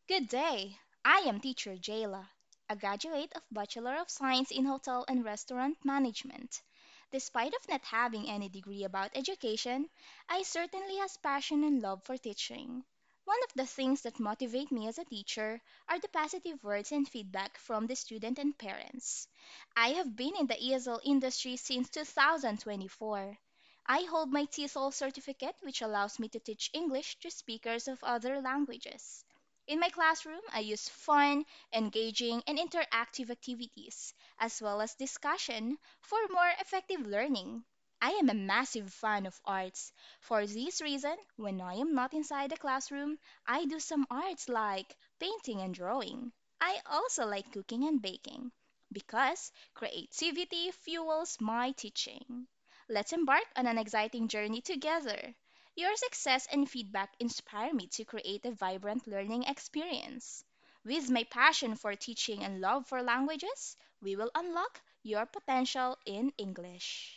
Good day. I am teacher Jayla, a graduate of Bachelor of Science in Hotel and Restaurant Management. Despite of not having any degree about education, I certainly has passion and love for teaching. One of the things that motivate me as a teacher are the positive words and feedback from the student and parents. I have been in the ESL industry since 2024. I hold my TESOL certificate which allows me to teach English to speakers of other languages. In my classroom, I use fun, engaging, and interactive activities, as well as discussion, for more effective learning. I am a massive fan of arts. For this reason, when I am not inside the classroom, I do some arts like painting and drawing. I also like cooking and baking because creativity fuels my teaching. Let's embark on an exciting journey together. Your success and feedback inspire me to create a vibrant learning experience. With my passion for teaching and love for languages, we will unlock your potential in English.